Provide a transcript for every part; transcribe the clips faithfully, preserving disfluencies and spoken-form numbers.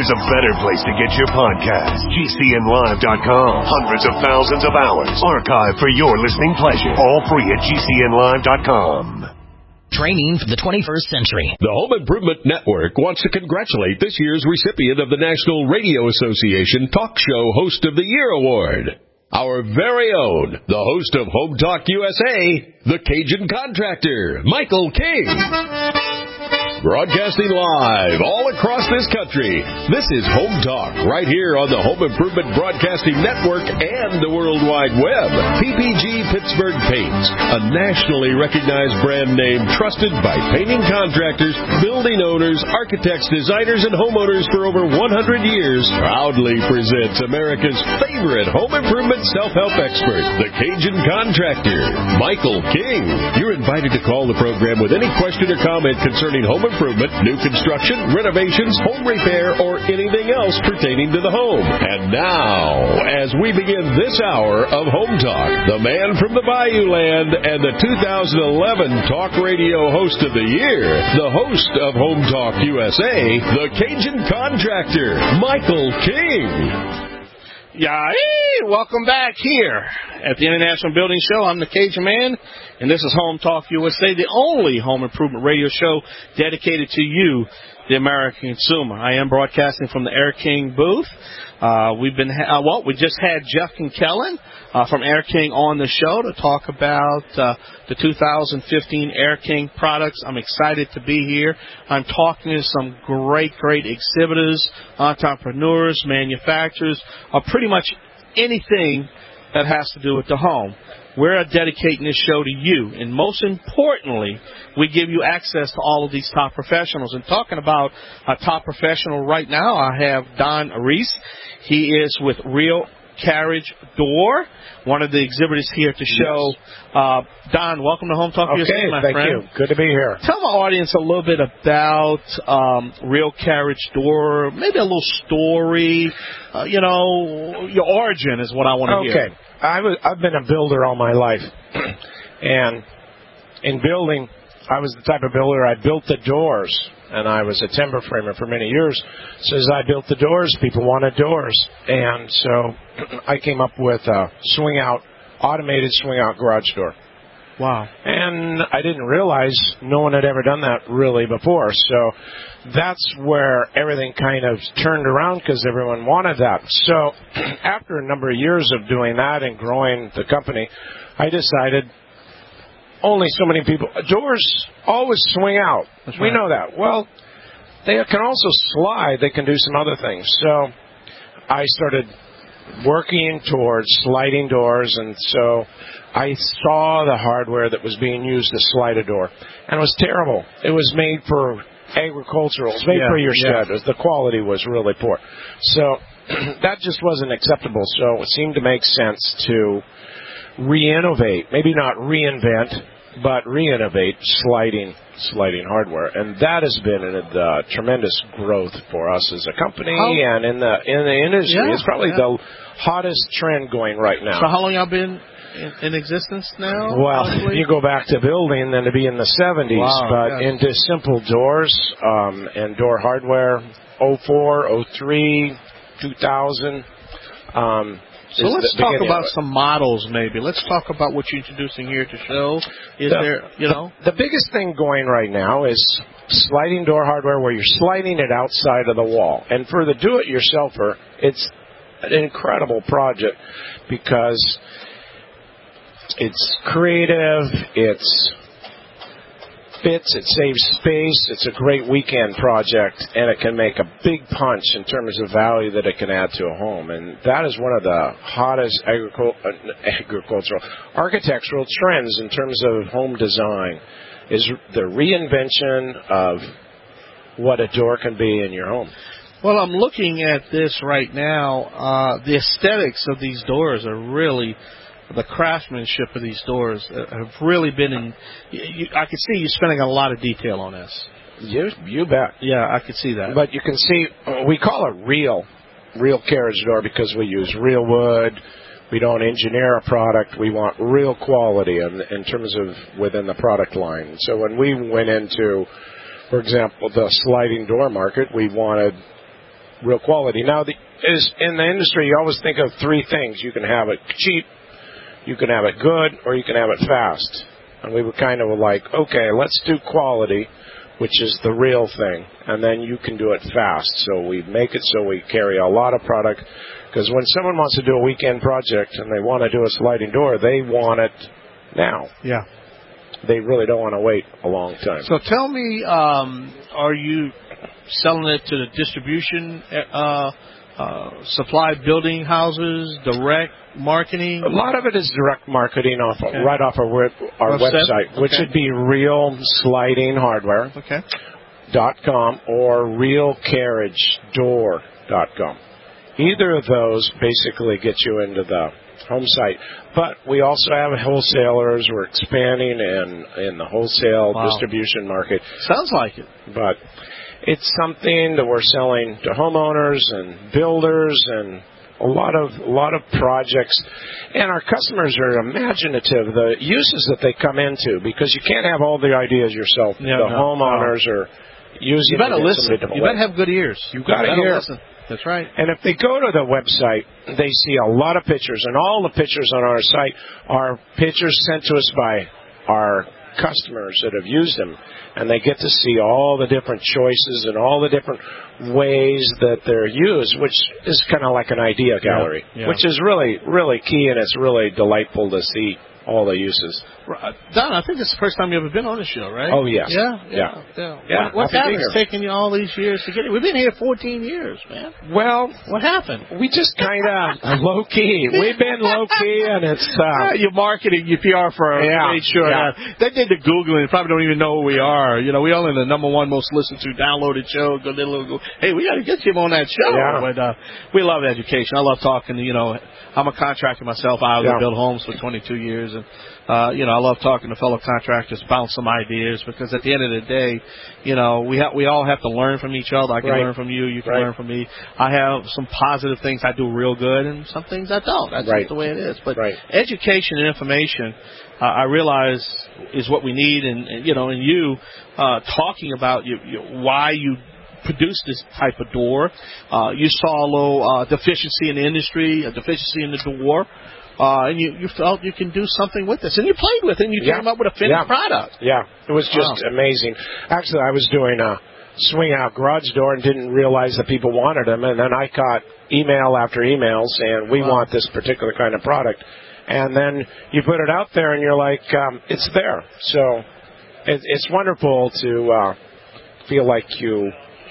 there's a better place to get your podcast. G C N live dot com. Hundreds of thousands of hours archived for your listening pleasure. All free at G C N live dot com. Training for the twenty-first century. The Home Improvement Network wants to congratulate this year's recipient of the National Radio Association Talk Show Host of the Year Award. Our very own, the host of Home Talk U S A, the Cajun Contractor, Michael King. Broadcasting live all across this country, this is Home Talk, right here on the Home Improvement Broadcasting Network and the World Wide Web. P P G Pittsburgh Paints, a nationally recognized brand name trusted by painting contractors, building owners, architects, designers, and homeowners for over one hundred years, proudly presents America's favorite home improvement self-help expert, the Cajun Contractor, Michael King. You're invited to call the program with any question or comment concerning home improvement, new construction, renovations, home repair, or anything else pertaining to the home. And now, as we begin this hour of Home Talk, the man from the Bayou Land and the two thousand eleven Talk Radio Host of the Year, the host of Home Talk U S A, the Cajun Contractor, Michael King. Yeah, welcome back here at the International Building Show. I'm the Cajun Man, and this is Home Talk U S A, the only home improvement radio show dedicated to you, the American consumer. I am broadcasting from the Air King booth. Uh, we've been, ha- uh, well, we just had Jeff Kinkellen uh, from Air King on the show to talk about uh, the two thousand fifteen Air King products. I'm excited to be here. I'm talking to some great, great exhibitors, entrepreneurs, manufacturers, or pretty much anything that has to do with the home. We're dedicating this show to you, and most importantly, we give you access to all of these top professionals. And talking about a top professional right now, I have Don Reese. He is with Real Carriage Door, one of the exhibitors here at the show. Yes. Uh, Don, welcome to Home Talk okay, U S A, my thank friend. you. Good to be here. Tell my audience a little bit about um, Real Carriage Door, maybe a little story, uh, you know, your origin is what I want to okay. hear. Okay. I was, I've been a builder all my life. And in building, I was the type of builder, I built the doors. And I was a timber framer for many years. So as I built the doors, people wanted doors. And so I came up with a swing-out, automated swing-out garage door. Wow. And I didn't realize no one had ever done that really before. So that's where everything kind of turned around because everyone wanted that. So after a number of years of doing that and growing the company, I decided only so many people. Doors always swing out. That's we right. know that. Well, they can also slide. They can do some other things. So I started working towards sliding doors, and so I saw the hardware that was being used to slide a door, and it was terrible. It was made for agricultural. It was made yeah, for your yeah. shed. The quality was really poor. So that just wasn't acceptable. So it seemed to make sense to re-innovate, maybe not reinvent, but re-innovate sliding sliding hardware, and that has been a uh, tremendous growth for us as a company how, and in the in the industry. Yeah, it's probably yeah. the hottest trend going right now. So how long y'all been in, in existence now? Well, possibly? if you go back to building, then to be in the seventies, wow, but yeah. into simple doors um, and door hardware, oh four, oh three, two thousand. Um, So let's talk about some models, maybe. Let's talk about what you're introducing here to show. Is the, there, you know? The, the biggest thing going right now is sliding door hardware where you're sliding it outside of the wall. And for the do-it-yourselfer, it's an incredible project because it's creative, it's fits, it saves space, it's a great weekend project, and it can make a big punch in terms of value that it can add to a home. And that is one of the hottest agricul- agricultural, architectural trends in terms of home design, is the reinvention of what a door can be in your home. Well, I'm looking at this right now. Uh, the aesthetics of these doors are really... The craftsmanship of these doors have really been in... You, I can see you spending a lot of detail on this. You, you bet. Yeah, I could see that. But you can see, we call it real, real carriage door because we use real wood. We don't engineer a product. We want real quality in, in terms of within the product line. So when we went into, for example, the sliding door market, we wanted real quality. Now, the, is in the industry, you always think of three things. You can have it cheap, you can have it good, or you can have it fast. And we were kind of like, okay, let's do quality, which is the real thing, and then you can do it fast. So we make it so we carry a lot of product, because when someone wants to do a weekend project and they want to do a sliding door, they want it now. Yeah. They really don't want to wait a long time. So tell me, um, are you selling it to the distribution, uh, uh, supply building houses, direct marketing? A lot of it is direct marketing off okay. right off our, web, our website, website, okay. which would be Real Sliding Hardware okay. dot com or Real Carriage Door dot com. Either of those basically get you into the home site. But we also have wholesalers. We're expanding in, in the wholesale wow. distribution market. Sounds like it. But it's something that we're selling to homeowners and builders and a lot of a lot of projects. And our customers are imaginative, the uses that they come into, because you can't have all the ideas yourself. Yeah, the no, homeowners no. are using You better it listen. You way. better have good ears. You got to better hear. listen. That's right. And if they go to the website, they see a lot of pictures, and all the pictures on our site are pictures sent to us by our customers that have used them, and they get to see all the different choices and all the different ways that they're used, which is kind of like an idea gallery, yeah, yeah. which is really, really key, and it's really delightful to see all the uses. Don, I think this is the first time you've ever been on the show, right? Oh, yes. Yeah? Yeah. Yeah. yeah. yeah. What, what's Happy happened? It's taken you all these years to get it. We've been here fourteen years, man. Well, what happened? We just kind of low-key. We've been low-key, and it's... Uh, yeah, your marketing, your P R firm yeah, made sure yeah. that. They did the Googling and probably don't even know who we are. You know, we only the number one most listened to downloaded show. Go, go, hey, we got to get you on that show. Yeah. But uh, we love education. I love talking to, you know, I'm a contractor myself. I was yeah. built homes for twenty-two years, and Uh, you know, I love talking to fellow contractors, bounce some ideas, because at the end of the day, you know, we ha- we all have to learn from each other. I can right. learn from you, you can right. learn from me. I have some positive things I do real good, and some things I don't. That's right. just the way it is. But right. education and information, uh, I realize, is what we need, and, and you know, and you uh, talking about you, you, why you produce this type of door. Uh, you saw a little uh, deficiency in the industry, a deficiency in the door. Uh, and you, you felt you can do something with this. And you played with it, and you yeah. came up with a finished yeah. product. Yeah, it was just wow. amazing. Actually, I was doing a swing-out garage door and didn't realize that people wanted them, and then I caught email after email saying, we wow. want this particular kind of product. And then you put it out there, and you're like, um, it's there. So it, it's wonderful to uh, feel like you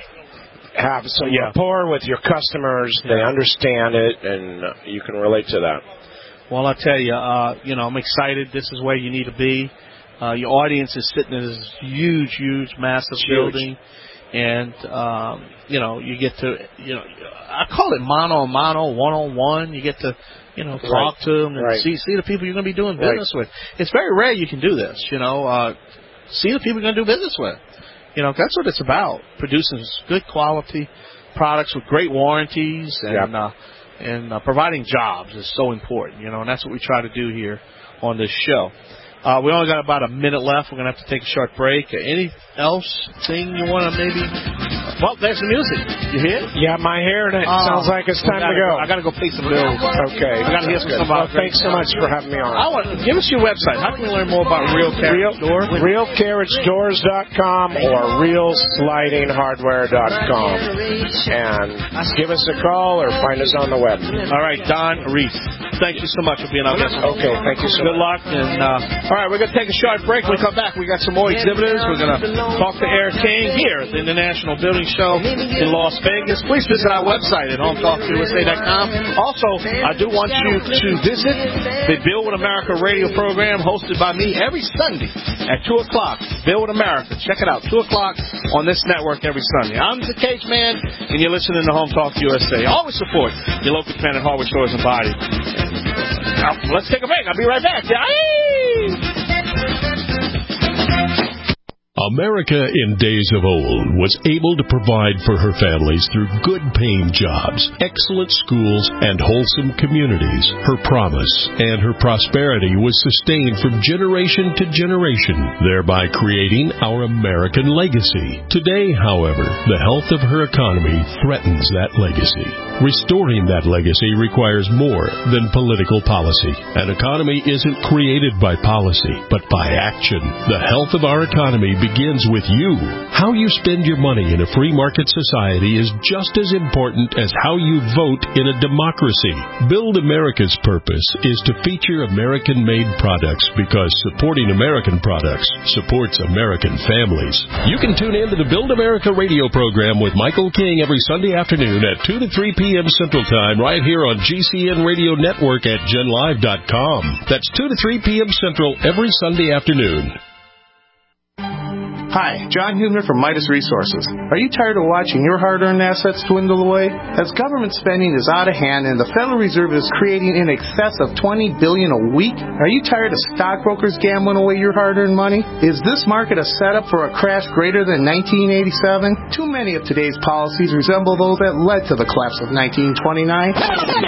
have some yeah. rapport with your customors. Yeah. They understand it, and uh, you can relate to that. Well, I tell you, uh, you know, I'm excited. This is where you need to be. Uh, your audience is sitting in this huge, huge, massive huge. building, and um, you know, you get to, you know, I call it mono on mono, one on one. You get to, you know, talk right. to them and right. see see the people you're going to be doing business right. with. It's very rare you can do this. You know, uh, see the people you're going to do business with. You know, that's what it's about: producing good quality products with great warranties and. Yeah. Uh, And uh, providing jobs is so important, you know, and that's what we try to do here on this show. Uh, we only got about a minute left. We're going to have to take a short break. Any else thing you want to maybe... Well, there's the music. You hear it? Yeah, my hair, and it uh, sounds like it's time gotta, to go. I got to go pay some bills. Okay. I got to hear some stuff well, about thanks so much for having me on. I want Give us your website. How can we learn more about Real Carriage Door? Real Carriage Doors dot com or Real Sliding Hardware dot com. And give us a call or find us on the web. All right, Don Reese. Thank you so much for being our guest. Okay, thank you so Good much. luck. And uh, all right, we're going to take a short break. When we come back, we got some more exhibitors. We're going to talk to Eric King here at the International Building Show in Las Vegas. Please visit our website at home talk u s a dot com. Also, I do want you to visit the Build with America radio program hosted by me every Sunday at two o'clock. Build with America. Check it out, two o'clock on this network every Sunday. I'm the Cage Man, and you're listening to Home Talk U S A. Always support your local independent hardware stores and body. Now, let's take a break. I'll be right back. Yay! America in days of old was able to provide for her families through good-paying jobs, excellent schools, and wholesome communities. Her promise and her prosperity was sustained from generation to generation, thereby creating our American legacy. Today, however, the health of her economy threatens that legacy. Restoring that legacy requires more than political policy. An economy isn't created by policy, but by action. The health of our economy begins with you. How you spend your money in a free market society is just as important as how you vote in a democracy. Build America's purpose is to feature American-made products because supporting American products supports American families. You can tune in to the Build America radio program with Michael King every Sunday afternoon at two to three p.m. Central Time right here on G C N Radio Network at gen live dot com. That's two to three p.m. Central every Sunday afternoon. Hi, John Hubner from Midas Resources. Are you tired of watching your hard-earned assets dwindle away? As government spending is out of hand and the Federal Reserve is creating in excess of twenty billion dollars a week, are you tired of stockbrokers gambling away your hard-earned money? Is this market a setup for a crash greater than nineteen eighty-seven? Too many of today's policies resemble those that led to the collapse of nineteen twenty-nine.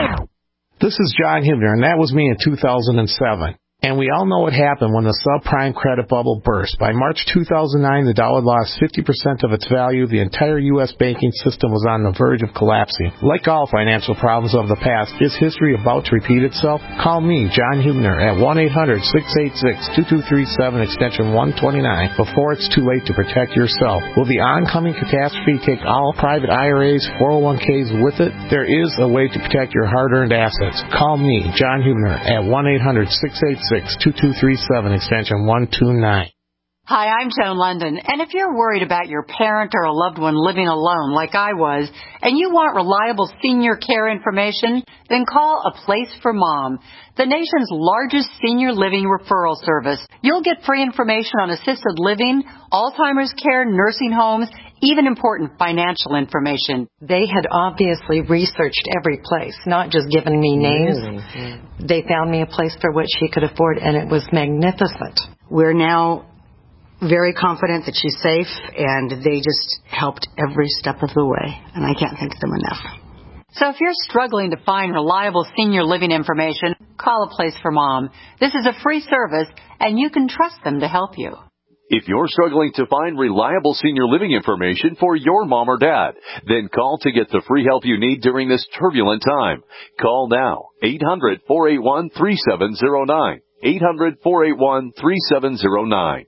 This is John Hubner, and that was me in two thousand seven. And we all know what happened when the subprime credit bubble burst. By March two thousand nine, the dollar lost fifty percent of its value. The entire U S banking system was on the verge of collapsing. Like all financial problems of the past, is history about to repeat itself? Call me, John Hubner, at one eight hundred six eight six two two three seven, extension one twenty-nine, before it's too late to protect yourself. Will the oncoming catastrophe take all private I R As, four oh one k's with it? There is a way to protect your hard-earned assets. Call me, John Hubner, at one eight hundred six eight six two two three seven, extension one two nine. Hi, I'm Joan London, and if you're worried about your parent or a loved one living alone like I was, and you want reliable senior care information, then call A Place for Mom, the nation's largest senior living referral service. You'll get free information on assisted living, Alzheimer's care, nursing homes, even important financial information. They had obviously researched every place, not just given me names. Mm-hmm. They found me a place for what she could afford, and it was magnificent. We're now very confident that she's safe, and they just helped every step of the way, and I can't thank them enough. So if you're struggling to find reliable senior living information, call A Place for Mom. This is a free service, and you can trust them to help you. If you're struggling to find reliable senior living information for your mom or dad, then call to get the free help you need during this turbulent time. Call now, eight hundred four eight one three seven zero nine, eight hundred four eight one three seven zero nine.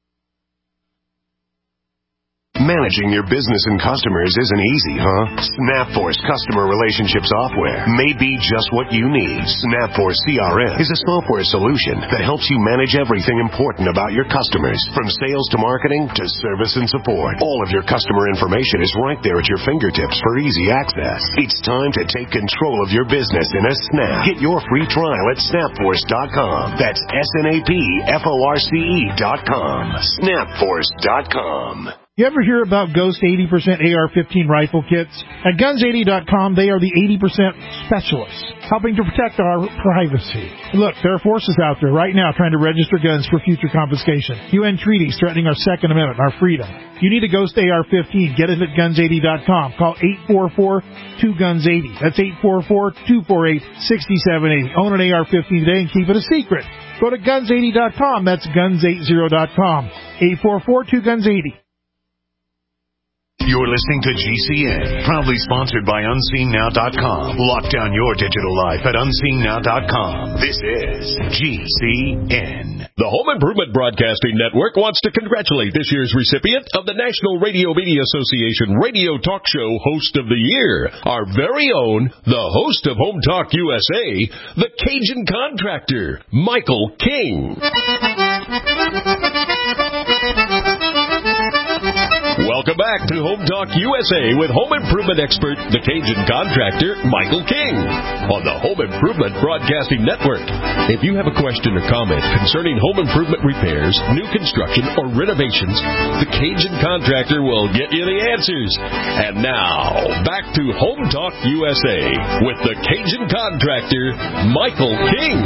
Managing your business and customers isn't easy, huh? SnapForce Customer Relationship Software may be just what you need. SnapForce C R M is a software solution that helps you manage everything important about your customers, from sales to marketing to service and support. All of your customer information is right there at your fingertips for easy access. It's time to take control of your business in a snap. Get your free trial at snapforce dot com. That's S N A P F O R C E dot com. snapforce dot com. You ever hear about Ghost eighty percent A R fifteen rifle kits? At guns eighty dot com, they are the eighty percent specialists, helping to protect our privacy. Look, there are forces out there right now trying to register guns for future confiscation. U N treaties threatening our Second Amendment, our freedom. You need a Ghost A R fifteen. Get it at guns eighty dot com. Call eight four four two guns eighty. That's eight four four two four eight six seven eight. Own an A R fifteen today and keep it a secret. Go to guns eighty dot com. That's guns eighty dot com. eight four four two guns eighty. You're listening to G C N, proudly sponsored by unseen now dot com. Lock down your digital life at unseen now dot com. This is G C N. The Home Improvement Broadcasting Network wants to congratulate this year's recipient of the National Radio Media Association Radio Talk Show Host of the Year, our very own, the host of Home Talk U S A, the Cajun Contractor, Michael King. Welcome back to Home Talk U S A with home improvement expert, the Cajun contractor, Michael King, on the Home Improvement Broadcasting Network. If you have a question or comment concerning home improvement repairs, new construction, or renovations, the Cajun contractor will get you the answers. And now, back to Home Talk U S A with the Cajun contractor, Michael King.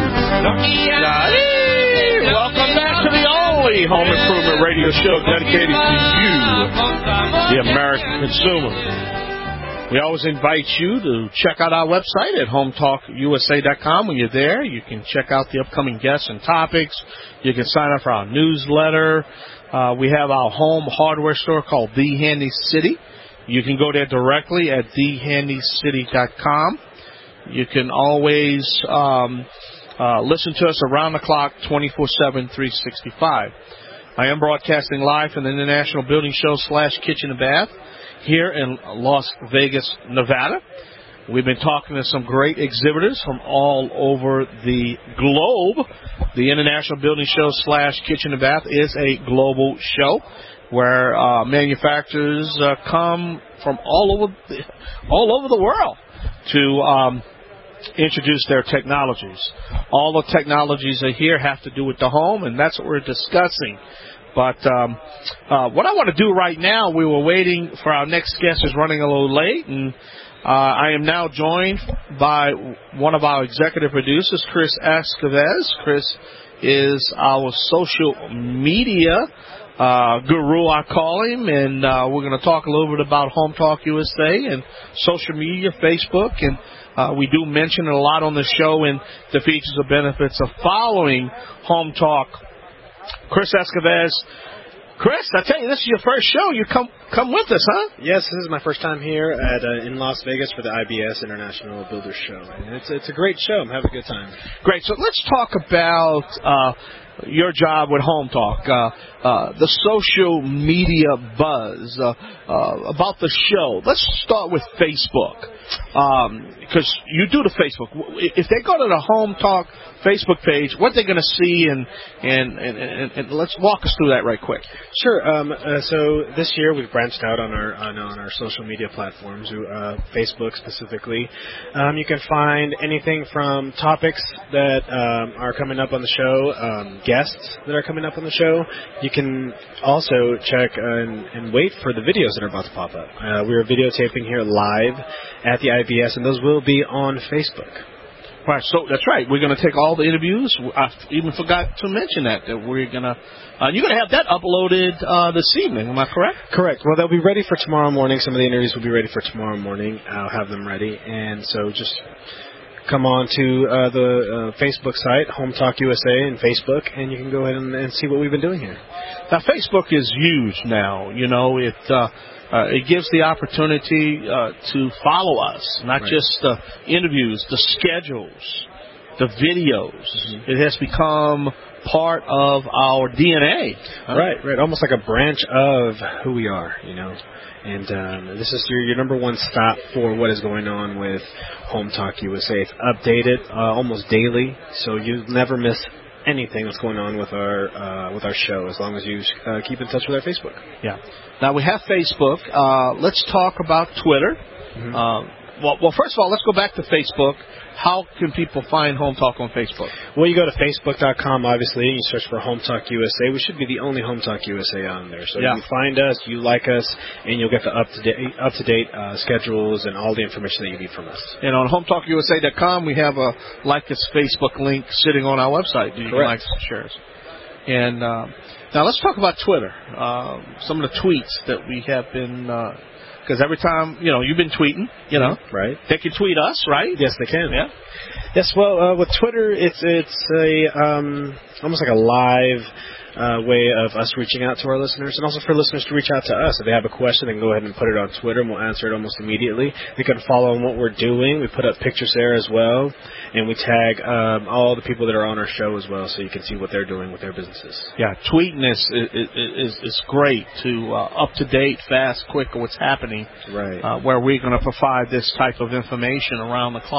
Hey, welcome back to the only home improvement radio show dedicated to you, the American consumer. We always invite you to check out our website at home talk U S A dot com. When you're there, you can check out the upcoming guests and topics. You can sign up for our newsletter. Uh, we have our home hardware store called The Handy City. You can go there directly at the handy city dot com. You can always um, uh, listen to us around the clock, twenty-four seven, three sixty-five. I am broadcasting live from the International Building Show slash Kitchen and Bath here in Las Vegas, Nevada. We've been talking to some great exhibitors from all over the globe. The International Building Show slash Kitchen and Bath is a global show where uh, manufacturers uh, come from all over the, all over the world to um, introduce their technologies. All the technologies that here have to do with the home, and that's what we're discussing. But um, uh, what I want to do right now, we were waiting for our next guest is running a little late, and uh, I am now joined by one of our executive producers, Chris Escovez. Chris is our social media uh, guru, I call him, and uh, we're going to talk a little bit about Home Talk U S A and social media, Facebook, and uh, we do mention it a lot on the show and the features and benefits of following Home Talk. Chris Escovez. Chris, I tell you, this is your first show. You come come with us, huh? Yes, this is my first time here at uh, in Las Vegas for the I B S International Builders Show, and it's it's a great show. I'm having a good time. Great. So let's talk about uh, your job with Home Talk, uh, uh, the social media buzz uh, uh, about the show. Let's start with Facebook, because um, you do the Facebook. If they go to the Home Talk Facebook page, what they're going to see, and and, and and and let's walk us through that right quick. Sure. Um, uh, so this year we've branched out on our on, on our social media platforms, uh, Facebook specifically. Um, you can find anything from topics that um, are coming up on the show, um, guests that are coming up on the show. You can also check and, and wait for the videos that are about to pop up. Uh, we are videotaping here live at the I B S, and those will be on Facebook. Right, so that's right. We're going to take all the interviews. I even forgot to mention that, that we're going to, uh, you're going to have that uploaded uh, this evening. Am I correct? Correct. Well, they'll be ready for tomorrow morning. Some of the interviews will be ready for tomorrow morning. I'll have them ready. And so just come on to uh, the uh, Facebook site, Home Talk U S A and Facebook, and you can go ahead and, and see what we've been doing here. Now, Facebook is huge now. You know, it uh, uh, it gives the opportunity uh, to follow us, not right. just the interviews, the schedules, the videos. Mm-hmm. It has become part of our D N A. Huh? Right, right. Almost like a branch of who we are, you know. And um, this is your, your number one stop for what is going on with Home Talk U S A. It's updated uh, almost daily, so you never miss anything that's going on with our uh, with our show, as long as you uh, keep in touch with our Facebook. Yeah. Now we have Facebook. Uh, let's talk about Twitter. Mm-hmm. Uh, well, well, first of all, let's go back to Facebook. How can people find Home Talk on Facebook? Well, you go to facebook dot com, obviously, and you search for Home Talk U S A. We should be the only Home Talk U S A on there. So yeah. You find us, you like us, and you'll get the up-to-date, up-to-date uh, schedules and all the information that you need from us. And on home talk U S A dot com, we have a like us Facebook link sitting on our website. You can like and share us. And uh, now let's talk about Twitter. Uh, some of the tweets that we have been... Uh, Because every time, you know, you've been tweeting, you know. Right. They can tweet us, right? Yes, they can. Yeah. Yes, well, uh, with Twitter, it's it's a um, almost like a live uh, way of us reaching out to our listeners, and also for listeners to reach out to us. If they have a question, they can go ahead and put it on Twitter, and we'll answer it almost immediately. They can follow on what we're doing. We put up pictures there as well, and we tag um, all the people that are on our show as well, so you can see what they're doing with their businesses. Yeah, tweeting is is is, is great to uh, up to date, fast, quick, what's happening. Right. Uh, where we're going to provide this type of information around the clock.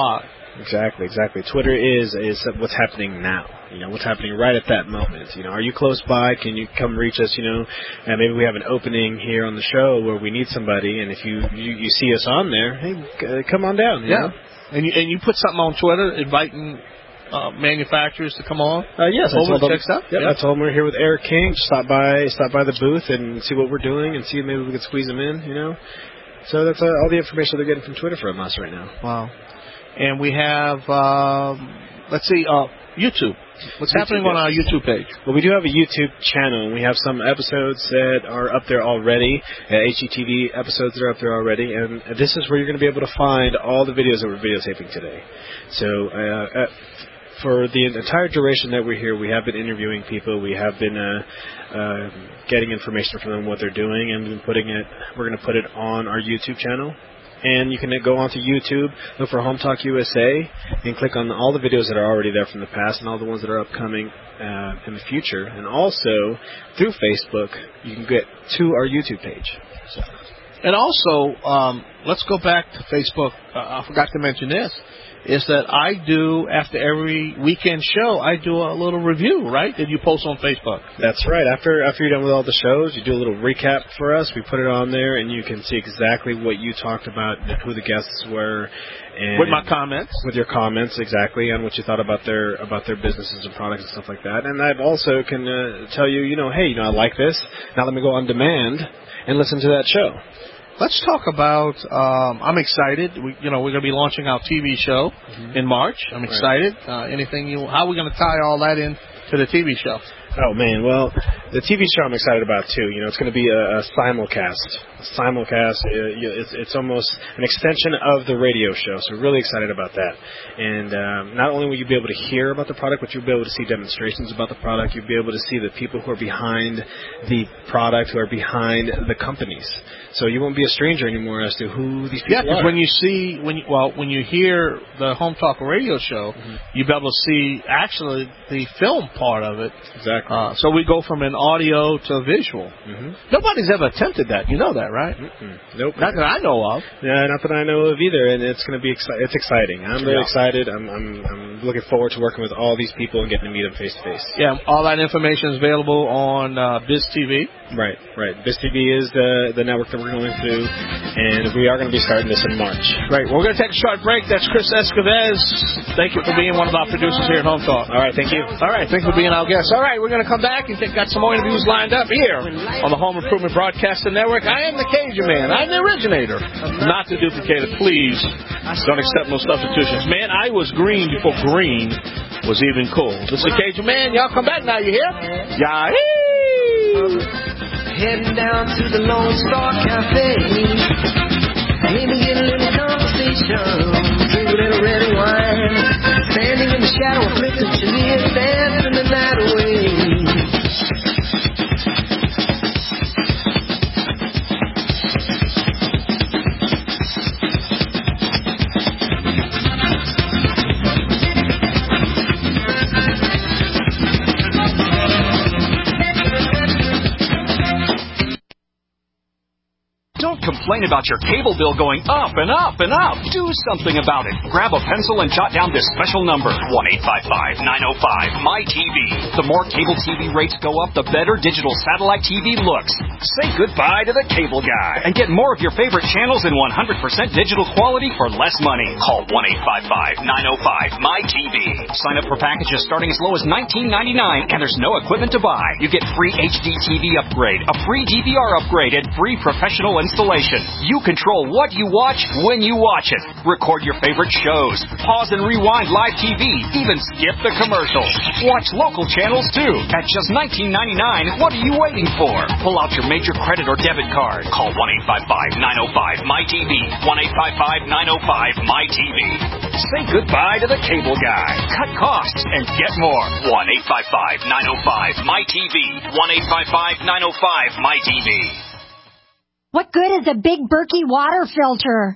Exactly, exactly. Twitter is is what's happening now. You know, what's happening right at that moment. You know, are you close by? Can you come reach us? You know, and maybe we have an opening here on the show where we need somebody, and if you you, you see us on there, hey, come on down. You yeah, know? and you and you put something on Twitter inviting uh, manufacturers to come on. Uh, yes, over I told them, check stuff. Yep, yeah. I told them we're here with Eric King. Stop by, stop by the booth and see what we're doing, and see if maybe we can squeeze them in. You know, so that's uh, all the information they're getting from Twitter from us right now. Wow. And we have, um, let's see, uh, YouTube. What's YouTube, happening on our YouTube page? Well, we do have a YouTube channel, and we have some episodes that are up there already, uh, H G T V episodes that are up there already, and this is where you're going to be able to find all the videos that we're videotaping today. So uh, uh, for the entire duration that we're here, we have been interviewing people. We have been uh, uh, getting information from them, what they're doing, and been putting it. We're going to put it on our YouTube channel. And you can go onto YouTube, look for Home Talk U S A, and click on all the videos that are already there from the past and all the ones that are upcoming uh, in the future. And also, through Facebook, you can get to our YouTube page. So. And also, um, let's go back to Facebook. Uh, I forgot to mention this. Is that I do, after every weekend show, I do a little review, right, that you post on Facebook. That's right. After after you're done with all the shows, you do a little recap for us. We put it on there, and you can see exactly what you talked about, who the guests were. And with my comments. With your comments, exactly, on what you thought about their about their businesses and products and stuff like that. And I also can uh, tell you, you know, hey, you know, I like this. Now let me go on demand and listen to that show. Let's talk about, um, I'm excited. We, you know, we're going to be launching our T V show mm-hmm. in March. I'm excited. Right. Uh, anything you, how are we going to tie all that in to the T V show? Oh, man. Well, the T V show I'm excited about, too. You know, it's going to be a, a simulcast. A simulcast. It's, it's almost an extension of the radio show, so we're really excited about that. And um, not only will you be able to hear about the product, but you'll be able to see demonstrations about the product. You'll be able to see the people who are behind the product, who are behind the companies. So you won't be a stranger anymore as to who these people yeah, are. Yeah, because when you see, when you, well, when you hear the Home Talk radio show, mm-hmm. you'll be able to see actually the film part of it. Exactly. Uh, so we go from an audio to a visual. Mm-hmm. Nobody's ever attempted that. You know that, right? Mm-mm. Nope. Not that I know of. Yeah, not that I know of either. And it's going to be exci- it's exciting. I'm really yeah. excited. I'm, I'm I'm looking forward to working with all these people and getting to meet them face to face. Yeah, all that information is available on uh, Biz T V. Right, right. Biz T V is the the network that we're going through, and we are going to be starting this in March. Right. We're going to take a short break. That's Chris Escovez. Thank you for being one of our producers here at Home Talk. All right, thank you. All right, thanks for being our guest. All right, we're going to come back and think, got some more interviews lined up here on the Home Improvement Broadcasting Network. I am the Cajun Man. I'm the originator, not the duplicator. Please don't accept no substitutions. Man, I was green before green was even cool. This is the Cajun Man. Y'all come back now. You hear? Yahoo! Heading down to the Lone Star Cafe. Maybe get a little conversation. Drink a little red wine. Standing in the shadow of Clifton Chenier, dancing the night away. Complain about your cable bill going up and up and up. Do something about it. Grab a pencil and jot down this special number, one eight five five, nine oh five, M Y T V. The more cable T V rates go up, the better digital satellite T V looks. Say goodbye to the cable guy and get more of your favorite channels in one hundred percent digital quality for less money. Call one eight five five, nine oh five, M Y T V. Sign up for packages starting as low as nineteen ninety-nine, and there's no equipment to buy. You get free H D T V upgrade, a free D V R upgrade, and free professional installation. You control what you watch when you watch it. Record your favorite shows. Pause and rewind live T V. Even skip the commercials. Watch local channels too. At just nineteen ninety-nine, what are you waiting for? Pull out your major credit or debit card. Call one eight five five, nine oh five, M Y T V. one eight five five, nine oh five, M Y T V. Say goodbye to the cable guy. Cut costs and get more. one eight five five, nine oh five, M Y T V. one eight five five, nine oh five, M Y T V. What good is a big Berkey water filter?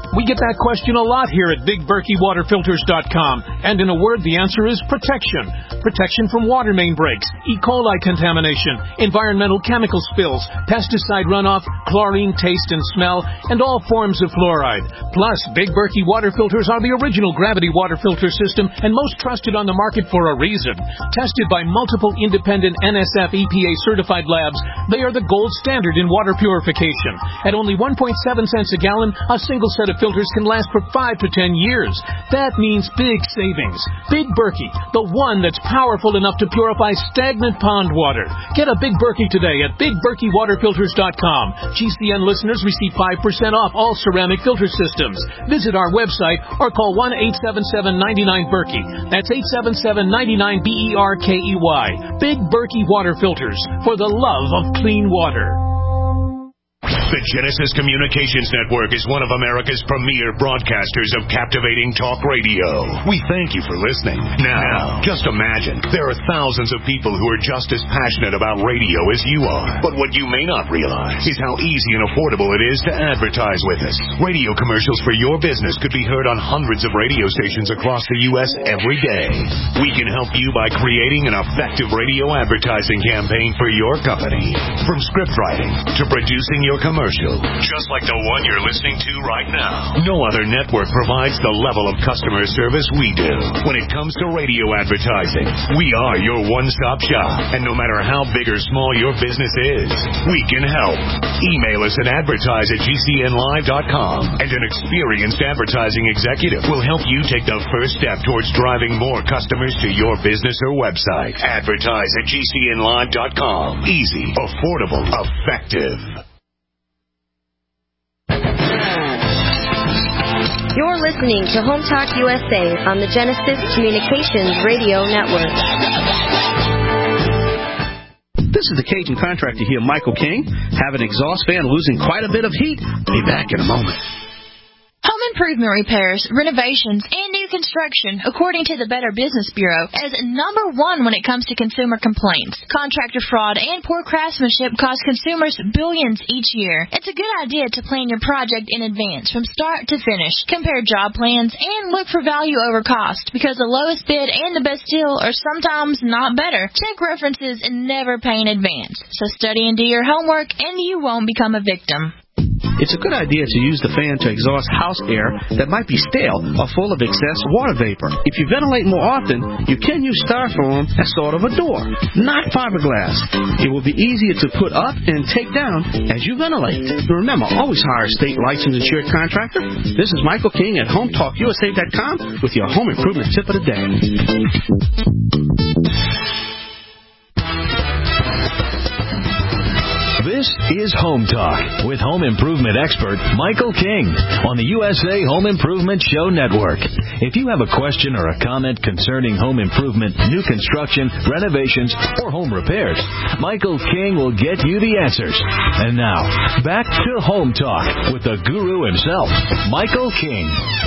We get that question a lot here at Big Berkey Water Filters dot com. And in a word, the answer is protection. Protection from water main breaks, E. coli contamination, environmental chemical spills, pesticide runoff, chlorine taste and smell, and all forms of fluoride. Plus, Big Berkey Water Filters are the original gravity water filter system and most trusted on the market for a reason. Tested by multiple independent N S F E P A certified labs, they are the gold standard in water purification. At only one point seven cents a gallon, a single set of filters can last for five to ten years. That means big savings. Big Berkey, the one that's powerful enough to purify stagnant pond water. Get a Big Berkey today at Big Berkey Water Filters dot com. G C N listeners receive five percent off all ceramic filter systems. Visit our website or call one eight seven seven, nine nine, Berkey. That's eight seven seven, nine nine, B E R K E Y. Big Berkey Water Filters, for the love of clean water. The Genesis Communications Network is one of America's premier broadcasters of captivating talk radio. We thank you for listening. Now, just imagine, there are thousands of people who are just as passionate about radio as you are. But what you may not realize is how easy and affordable it is to advertise with us. Radio commercials for your business could be heard on hundreds of radio stations across the U S every day. We can help you by creating an effective radio advertising campaign for your company. From script writing to producing your commercial, just like the one you're listening to right now. No other network provides the level of customer service we do. When it comes to radio advertising, we are your one-stop shop. And no matter how big or small your business is, we can help. Email us at advertise at G C N live dot com, and an experienced advertising executive will help you take the first step towards driving more customers to your business or website. Advertise at G C N live dot com. Easy, affordable, effective. You're listening to Home Talk U S A on the Genesis Communications Radio Network. This is the Cajun contractor here, Michael King. Have an exhaust fan losing quite a bit of heat? Be back in a moment. Home improvement repairs, renovations, and new construction, according to the Better Business Bureau, is number one when it comes to consumer complaints. Contractor fraud and poor craftsmanship cost consumers billions each year. It's a good idea to plan your project in advance from start to finish. Compare job plans and look for value over cost, because the lowest bid and the best deal are sometimes not better. Check references and never pay in advance. So study and do your homework, and you won't become a victim. It's a good idea to use the fan to exhaust house air that might be stale or full of excess water vapor. If you ventilate more often, you can use styrofoam as sort of a door, not fiberglass. It will be easier to put up and take down as you ventilate. Remember, always hire a state licensed insured contractor. This is Michael King at Home Talk U S A dot com with your home improvement tip of the day. This is Home Talk with home improvement expert Michael King on the U S A Home Improvement Show Network. If you have a question or a comment concerning home improvement, new construction, renovations, or home repairs, Michael King will get you the answers. And now, back to Home Talk with the guru himself, Michael King.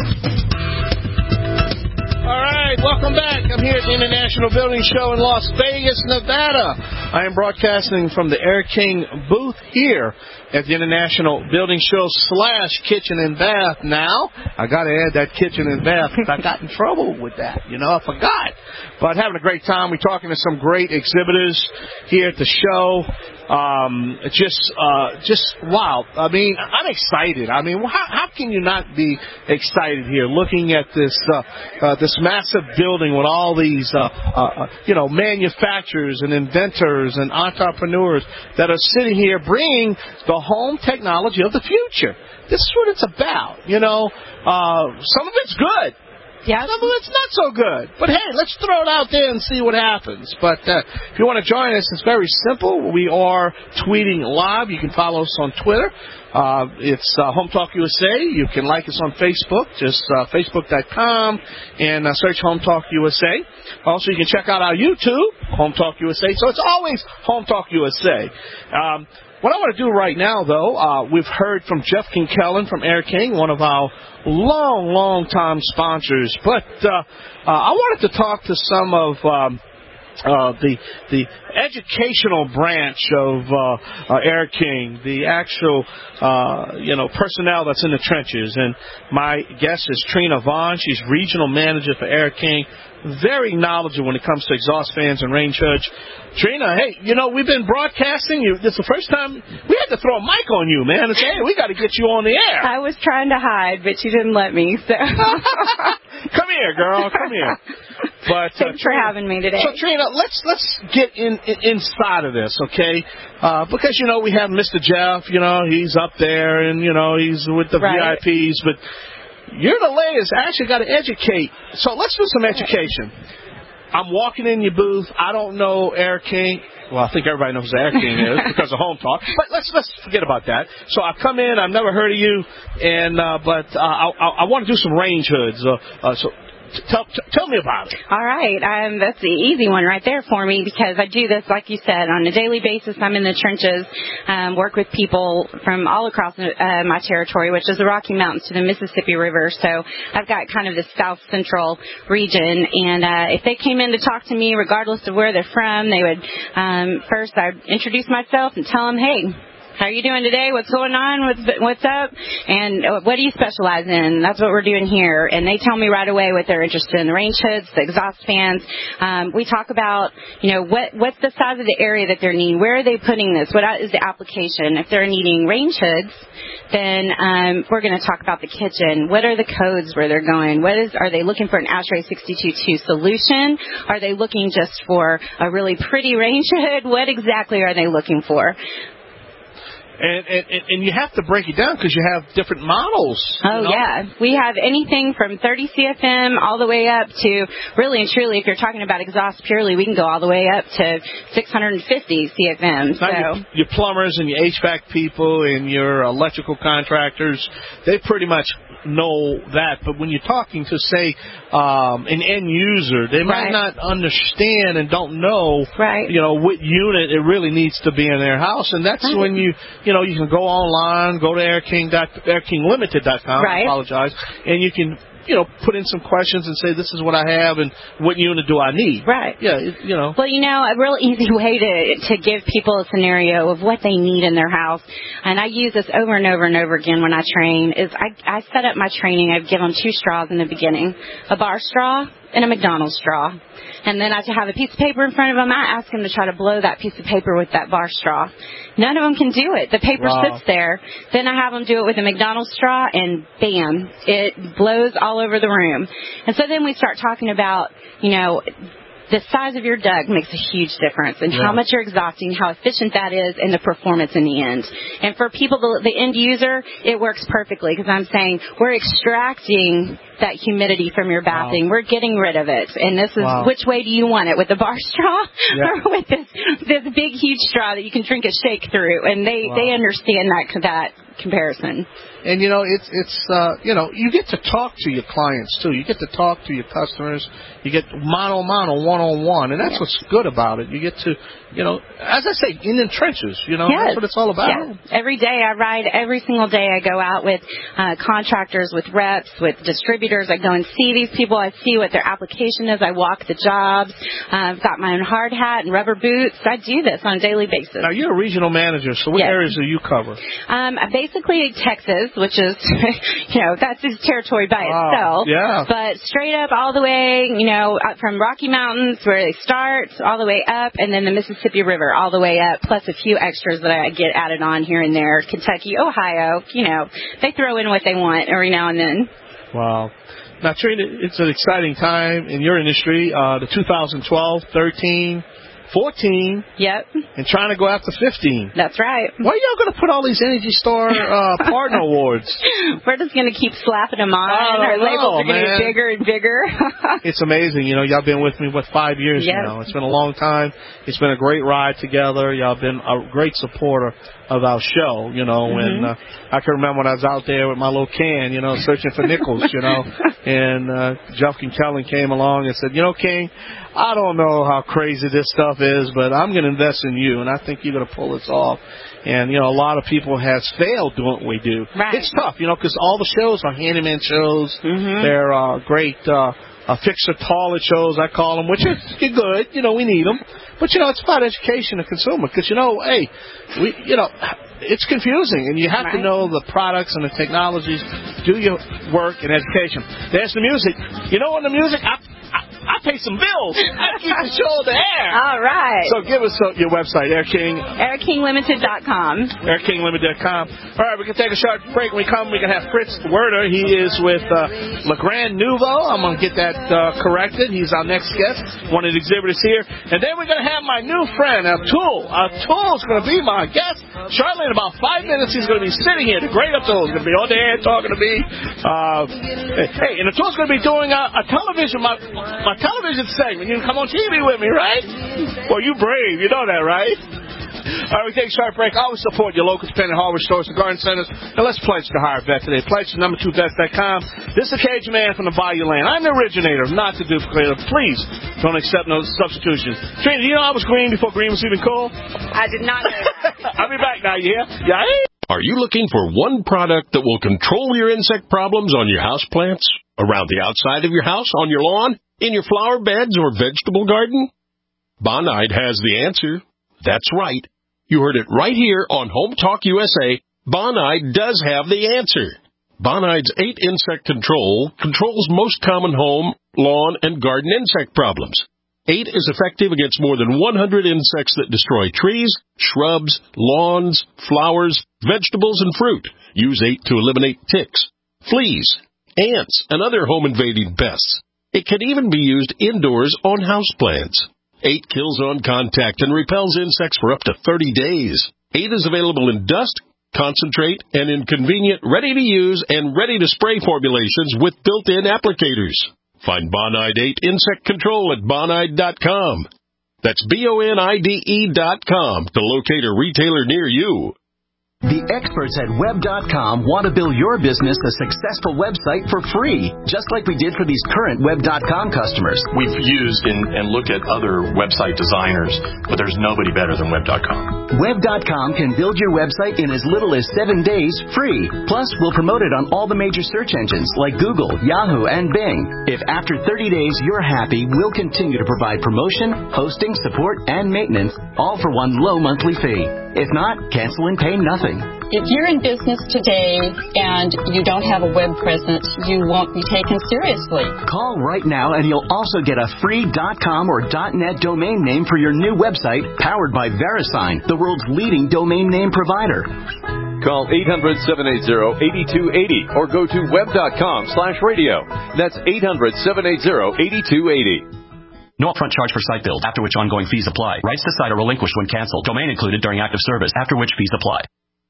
All right, welcome back. I'm here at the International Building Show in Las Vegas, Nevada. I am broadcasting from the Air King booth here at the International Building Show slash Kitchen and Bath. Now, I got to add that kitchen and bath because I got in trouble with that. You know, I forgot. But having a great time. We're talking to some great exhibitors here at the show. Um, just, uh, just wow. I mean, I'm excited. I mean, how, how can you not be excited here looking at this, uh, uh, this massive building with all these, uh, uh, you know, manufacturers and inventors and entrepreneurs that are sitting here bringing the home technology of the future. This is what it's about. You know, uh, some of it's good. Yeah, some of it's not so good. But, hey, let's throw it out there and see what happens. But uh, if you want to join us, it's very simple. We are tweeting live. You can follow us on Twitter. Uh, it's uh, Home Talk U S A. You can like us on Facebook, just uh, facebook dot com, and uh, search Home Talk U S A. Also, you can check out our YouTube, Home Talk U S A. So it's always Home Talk U S A. Um, what I want to do right now, though, uh, we've heard from Jeff Kinkellen from Air King, one of our long, long time sponsors. But uh, uh, I wanted to talk to some of um, Uh, the the educational branch of uh, uh, Air King, the actual uh, you know personnel that's in the trenches, and my guest is Trina Vaughn. She's regional manager for Air King. Very knowledgeable when it comes to exhaust fans and range hoods. Trina, hey, you know we've been broadcasting. You, this is the first time we had to throw a mic on you, man, and say, hey, we got to get you on the air. I was trying to hide, but you didn't let me. So come here, girl, come here. But, Thanks uh, for having me today. So, Trina, let's let's get in, in inside of this, okay? Uh, because, you know, we have Mister Jeff, you know, he's up there, and, you know, he's with the right. V I Ps. But you're the latest. I actually got to educate. So let's do some education. I'm walking in your booth. I don't know Air King. Well, I think everybody knows who Air King is because of Home Talk. But let's let's forget about that. So I've come in. I've never heard of you, and uh, but uh, I, I, I want to do some range hoods. Uh, uh, so. Tell, tell me about it. All right. Um, that's the easy one right there for me because I do this, like you said, on a daily basis. I'm in the trenches, um, work with people from all across uh, my territory, which is the Rocky Mountains to the Mississippi River. So I've got kind of the south central region. And uh, if they came in to talk to me, regardless of where they're from, they would um, first I'd introduce myself and tell them, hey, how are you doing today? What's going on? What's, what's up? And what do you specialize in? That's what we're doing here. And they tell me right away what they're interested in, the range hoods, the exhaust fans. Um, we talk about, you know, what what's the size of the area that they're needing? Where are they putting this? What is the application? If they're needing range hoods, then um, we're going to talk about the kitchen. What are the codes where they're going? What is? Are they looking for an ASHRAE sixty-two two solution? Are they looking just for a really pretty range hood? What exactly are they looking for? And, and and you have to break it down because you have different models. Oh, you know? yeah. We have anything from thirty C F M all the way up to, really and truly, if you're talking about exhaust purely, we can go all the way up to six hundred fifty C F M. So. Your, your plumbers and your H V A C people and your electrical contractors, they pretty much know that. But when you're talking to, say, um, an end user, they might right. not understand and don't know, right. you know, what unit it really needs to be in their house. And that's right. when you... You know, you can go online, go to air king limited dot com, right. I apologize, and you can, you know, put in some questions and say, this is what I have and what unit do I need. Right. Yeah, you know. Well, you know, a real easy way to to give people a scenario of what they need in their house, and I use this over and over and over again when I train, is I, I set up my training, I give them two straws in the beginning, a bar straw and a McDonald's straw. And then I have a piece of paper in front of them. I ask them to try to blow that piece of paper with that bar straw. None of them can do it. The paper wow. sits there. Then I have them do it with a McDonald's straw, and bam, it blows all over the room. And so then we start talking about, you know, the size of your duct makes a huge difference in yeah. how much you're exhausting, how efficient that is, and the performance in the end. And for people, the, the end user, it works perfectly because I'm saying we're extracting that humidity from your bathing. Wow. We're getting rid of it. And this is, wow. which way do you want it? With the bar straw yeah. or with this this big, huge straw that you can drink a shake through? And they, wow. they understand that that comparison. And, you know, it's, it's uh, you know, you get to talk to your clients, too. You get to talk to your customers. You get mano-mano, one-on-one. And that's yeah. what's good about it. You get to, you know, as I say, in the trenches, you know, yes. that's what it's all about. Yes. Every day I ride, every single day I go out with uh, contractors, with reps, with distributors. I go and see these people. I see what their application is. I walk the jobs. Uh, I've got my own hard hat and rubber boots. I do this on a daily basis. Now, you're a regional manager, so what yes. areas do you cover? Um, basically Texas, which is, you know, that's his territory by wow. itself. Yeah. But straight up all the way, you know, from Rocky Mountains where they start, all the way up, and then the Mississippi River all the way up, plus a few extras that I get added on here and there. Kentucky, Ohio, you know, they throw in what they want every now and then. Wow. Now, Trina, it's an exciting time in your industry. Uh, the two thousand twelve, thirteen, fourteen. Yep. And trying to go after fifteen. That's right. Why are y'all going to put all these Energy Star uh, partner awards? We're just going to keep slapping them on. Our know, labels are going to man. get bigger and bigger. It's amazing. You know, y'all been with me, what, five years yep. now. It's been a long time. It's been a great ride together. Y'all been a great supporter of our show, you know, mm-hmm. and uh, I can remember when I was out there with my little can, you know, searching for nickels, you know, and uh, Jeff Kellen came along and said, you know, King, I don't know how crazy this stuff is, but I'm going to invest in you, and I think you're going to pull this off. And, you know, a lot of people has failed doing what we do. Right. It's tough, you know, because all the shows are handyman shows. Mm-hmm. They're uh, great uh, uh, fix-a-toilet shows, I call them, which are good. You know, we need them. But, you know, it's about education of consumer because, you know, hey, we, you know, it's confusing, and you have right. to know the products and the technologies. Do your work and education. There's the music. You know, on the music, I, I, I pay some bills. I keep the show on the air. All right. So give us uh, your website, Air King. Air King Limited dot com. Air King Limited dot com. All right, we can take a short break. When we come, we can have Fritz Werner. He is with uh, Le Grand Nouveau. I'm going to get that uh, corrected. He's our next guest, one of the exhibitors here. And then we're going to have my new friend, Atul. Atul is going to be my guest. Shortly, in about five minutes, he's going to be sitting here. The great Atul is going to be on the air talking to me. Uh, hey, and Atul's going to be doing a, a television, my, my television segment. You can come on T V with me, right? Well, you brave. You know that, right? All right, we take a short break. Always support your local independent hardware stores and garden centers. And let's pledge to hire a vet today. Pledge to number two vets dot com. This is Cajun Man from the Bayou Land. I'm the originator, not the duplicator. Please don't accept no substitutions. Trina, do you know I was green before green was even cool? I did not know that. I'll be back now, you hear? Yeah. Are you looking for one product that will control your insect problems on your house plants, around the outside of your house, on your lawn, in your flower beds or vegetable garden? Bonide has the answer. That's right. You heard it right here on Home Talk U S A. Bonide does have the answer. Bonide's eight insect control controls most common home, lawn, and garden insect problems. eight is effective against more than one hundred insects that destroy trees, shrubs, lawns, flowers, vegetables, and fruit. Use eight to eliminate ticks, fleas, ants, and other home-invading pests. It can even be used indoors on houseplants. eight kills on contact and repels insects for up to thirty days. eight is available in dust, concentrate, and in convenient, ready-to-use and ready-to-spray formulations with built-in applicators. Find Bonide eight Insect Control at bonide dot com. That's B O N I D E dot com to locate a retailer near you. The experts at web dot com want to build your business a successful website for free, just like we did for these current web dot com customers. We've used and, and looked at other website designers, but there's nobody better than web dot com. web dot com can build your website in as little as seven days free. Plus, we'll promote it on all the major search engines like Google, Yahoo, and Bing. If after thirty days you're happy, we'll continue to provide promotion, hosting, support, and maintenance, all for one low monthly fee. If not, cancel and pay nothing. If you're in business today and you don't have a web presence, you won't be taken seriously. Call right now and you'll also get a free .com or .net domain name for your new website powered by VeriSign, the world's leading domain name provider. Call eight hundred, seven eight zero, eight two eight zero or go to web dot com slash radio. That's eight hundred, seven eight zero, eight two eight zero. No upfront charge for site build, after which ongoing fees apply. Rights to site are relinquished when canceled. Domain included during active service, after which fees apply.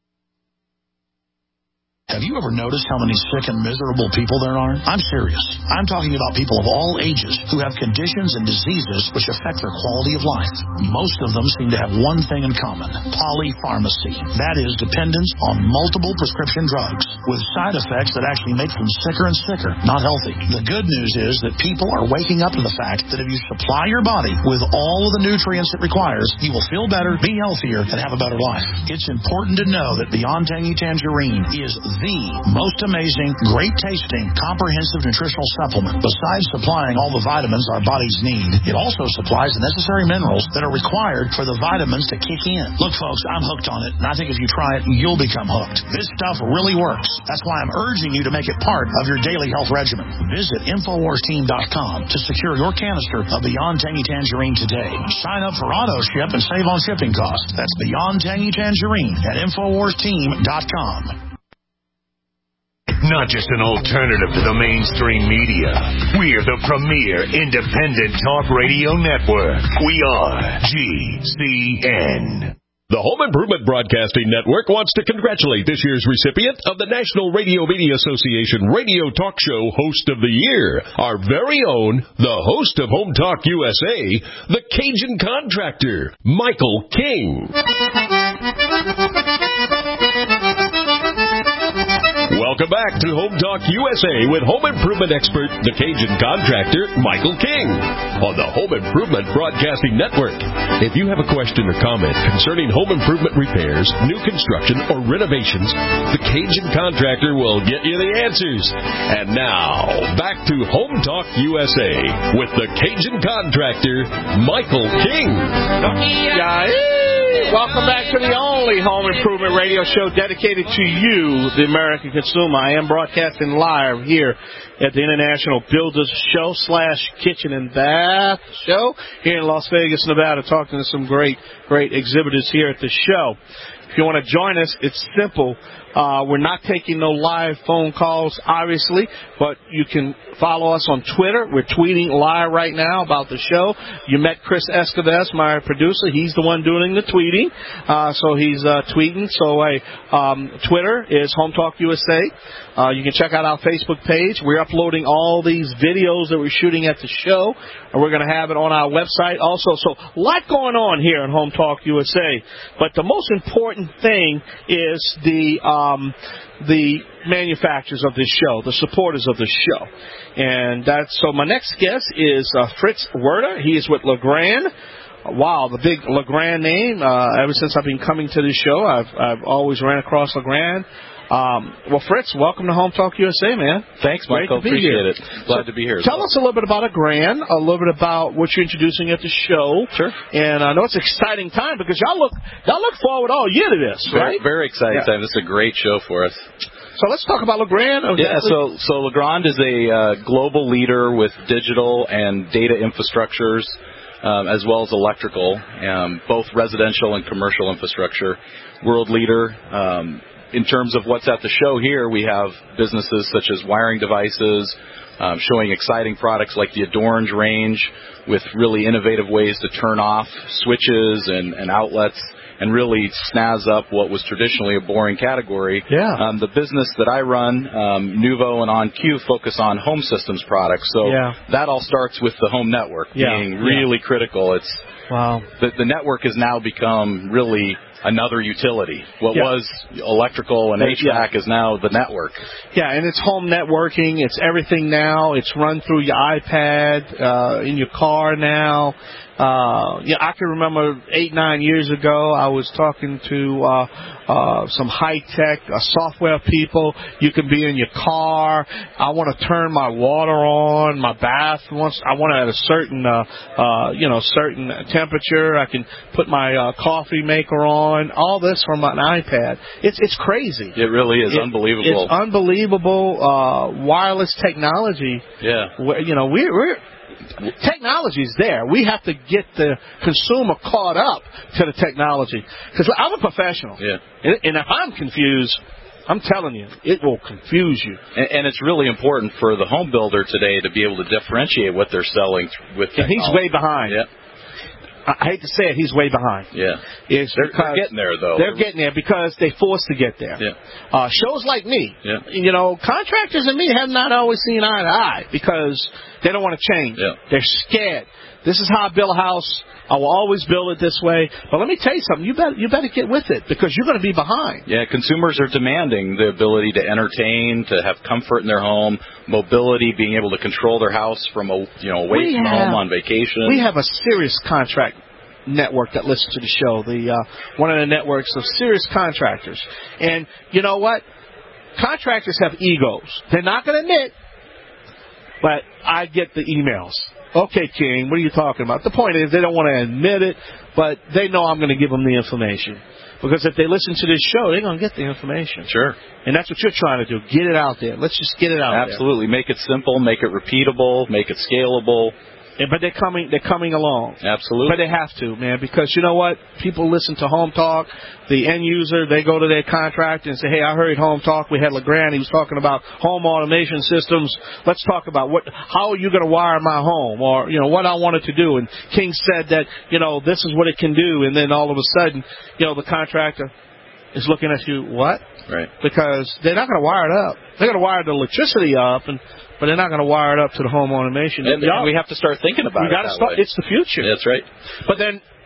Have you ever noticed how many sick and miserable people there are? I'm serious. I'm talking about people of all ages who have conditions and diseases which affect their quality of life. Most of them seem to have one thing in common: polypharmacy. That is, dependence on multiple prescription drugs with side effects that actually make them sicker and sicker, not healthy. The good news is that people are waking up to the fact that if you supply your body with all of the nutrients it requires, you will feel better, be healthier, and have a better life. It's important to know that Beyond Tangy Tangerine is the most amazing, great-tasting, comprehensive nutritional supplement. Besides supplying all the vitamins our bodies need, it also supplies the necessary minerals that are required for the vitamins to kick in. Look, folks, I'm hooked on it, and I think if you try it, you'll become hooked. This stuff really works. That's why I'm urging you to make it part of your daily health regimen. Visit Infowars Team dot com to secure your canister of Beyond Tangy Tangerine today. Sign up for auto ship and save on shipping costs. That's Beyond Tangy Tangerine at Infowars Team dot com. Not just an alternative to the mainstream media. We're the premier independent talk radio network. We are G C N. The Home Improvement Broadcasting Network wants to congratulate this year's recipient of the National Radio Media Association Radio Talk Show Host of the Year, our very own, the host of Home Talk U S A, the Cajun Contractor, Michael King. Welcome back to Home Talk U S A with home improvement expert, the Cajun contractor, Michael King, on the Home Improvement Broadcasting Network. If you have a question or comment concerning home improvement repairs, new construction, or renovations, the Cajun contractor will get you the answers. And now, back to Home Talk U S A with the Cajun contractor, Michael King. Welcome back to the only home improvement radio show dedicated to you, the American consumer. I am broadcasting live here at the International Builders Show slash Kitchen and Bath Show here in Las Vegas, Nevada, talking to some great, great exhibitors here at the show. If you want to join us, it's simple. Uh, we're not taking no live phone calls, obviously, but you can follow us on Twitter. We're tweeting live right now about the show. You met Chris Escoves, my producer. He's the one doing the tweeting, uh, so he's uh, tweeting. So uh, um, Twitter is Home Talk U S A. Uh, you can check out our Facebook page. We're uploading all these videos that we're shooting at the show, and we're going to have it on our website also. So a lot going on here at Home Talk U S A. But the most important thing is the um, the manufacturers of this show, the supporters of the show. And that's so my next guest is uh, Fritz Werder. He is with LeGrand. Wow, the big LeGrand name. Uh, ever since I've been coming to this show, I've, I've always ran across LeGrand. Um, well, Fritz, welcome to Home Talk U S A, man. Thanks, Michael. Appreciate here. it. Glad so to be here. Tell well. us a little bit about LeGrand, a little bit about what you're introducing at the show. Sure. And I know it's an exciting time because y'all look y'all look forward all year to this, very, right? Very exciting yeah. time. This is a great show for us. So let's talk about LeGrand. Okay. Yeah, so so LeGrand is a uh, global leader with digital and data infrastructures, um, as well as electrical, um, both residential and commercial infrastructure. World leader. Um, in terms of what's at the show here, we have businesses such as wiring devices, um, showing exciting products like the Adornge range with really innovative ways to turn off switches and, and outlets, and really snazz up what was traditionally a boring category. Yeah. Um, the business that I run, um, Nuvo and OnQ, focus on home systems products. So yeah. that all starts with the home network yeah. being really yeah. critical. It's wow. The, the network has now become really another utility. What yeah. was electrical and H V A C yeah. is now the network. Yeah, and it's home networking. It's everything now. It's run through your iPad, uh, in your car now. Uh, yeah, I can remember eight, nine years ago, I was talking to uh, uh, some high-tech uh, software people. You can be in your car. I want to turn my water on, my bath wants. I want it at a certain, uh, uh, you know, certain temperature. I can put my uh, coffee maker on. All this from an iPad. It's it's crazy. It really is it, unbelievable. It's unbelievable uh, wireless technology. Yeah. Where, you know, we're. we're technology is there. We have to get the consumer caught up to the technology. Because I'm a professional. Yeah. And, and if I'm confused, I'm telling you, it will confuse you. And, and it's really important for the home builder today to be able to differentiate what they're selling with technology. And he's way behind. Yeah. I hate to say it, he's way behind. Yeah. It's they're, they're getting there, though. They're getting there because they're forced to get there. Yeah. Uh, shows like me, yeah. you know, contractors and me have not always seen eye to eye because they don't want to change. Yeah. They're scared. This is how I build a house. I will always build it this way. But let me tell you something. You better, you better get with it because you're going to be behind. Yeah, consumers are demanding the ability to entertain, to have comfort in their home, mobility, being able to control their house from a, you know, away we from have, home on vacation. We have a serious contract network that listens to the show. The uh, one of the networks of serious contractors. And you know what? Contractors have egos. They're not going to admit, but I get the emails. Okay, King, what are you talking about? The point is they don't want to admit it, but they know I'm going to give them the information. Because if they listen to this show, they're going to get the information. Sure. And that's what you're trying to do. Get it out there. Let's just get it out there. Absolutely. Make it simple, make it repeatable, make it scalable. Yeah, but they're coming. They're coming along. Absolutely. But they have to, man, because you know what? People listen to Home Talk. The end user, they go to their contractor and say, "Hey, I heard Home Talk. We had LeGrand. He was talking about home automation systems. Let's talk about what. How are you going to wire my home, or you know what I wanted to do?" And King said that you know this is what it can do, and then all of a sudden, you know, the contractor is looking at you. What? Right. Because they're not going to wire it up. They're going to wire the electricity up and. But they're not going to wire it up to the home automation. And, and we have to start thinking about we it gotta that start, way. It's the future. That's right. But then